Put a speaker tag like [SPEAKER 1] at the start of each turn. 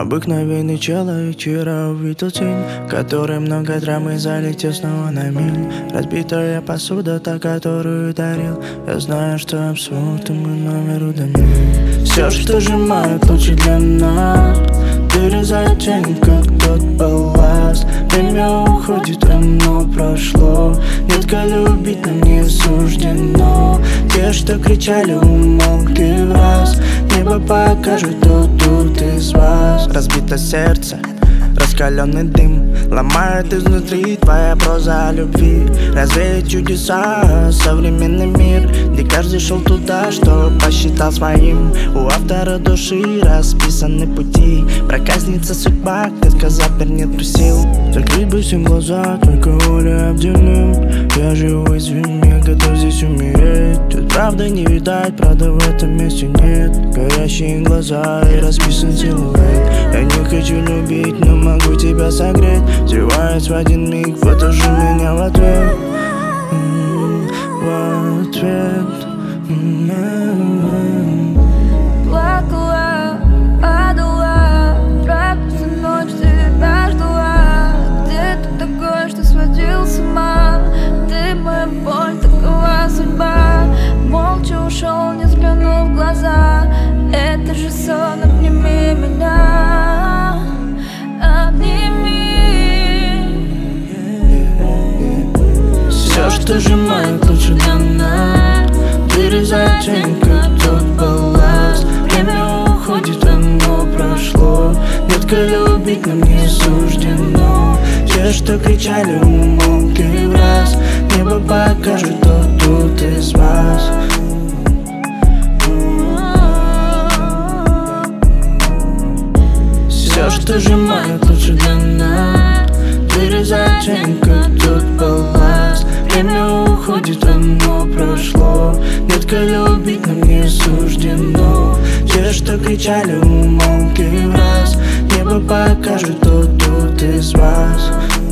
[SPEAKER 1] Обыкновенный человек вчера увидел тень, который много драмы залетел снова на миль. Разбитая посуда, та, которую дарил. Я знаю, что абсурд, и мы номер удалили. Все, что сжимает, лучше для нас. Вырезает тень, как тот балласт. Время уходит, оно прошло. Детка, любить нам не суждено. Те, что кричали, умолкли в раз. Небо покажет, кто тут из вас. Разбито сердце, раскаленный дым ломает изнутри твоя проза о любви. Развеет чудеса, современный мир, где каждый шел туда, что посчитал своим. У автора души расписаны пути. Проказница судьба, детка, запер, нету сил. Закрыть бы всем глаза, только воля обделим. Я живу, извини, я готов здесь умереть. Тут правда не видать, правда в этом месте нет. Горящие глаза и расписан силуэт. Я не хочу любить, но могу тебя согреть. Взрываясь в один миг, вот уже меня в ответ. В ответ.
[SPEAKER 2] Плакала, падала, правда всю ночь тебя ждала. Где ты такой, что сводил с ума? Ты моя боль, такова судьба. Молча ушел, не взглянув в глаза. Это же сон, обними меня.
[SPEAKER 1] Все, что сжимает, лучше для нас. Вырезает тень, как тот балласт. Время уходит, оно прошло. Детка, любить нам не суждено. Те, что кричали, умолкли в раз. Небо покажет, кто тут из вас. Все, что сжимает, лучше для нас. Вырезает тень, как тот балласт. Время уходит, оно прошло. Детка, любить нам не суждено. Те, что кричали, умолкли в раз. Небо покажет, кто тут из вас.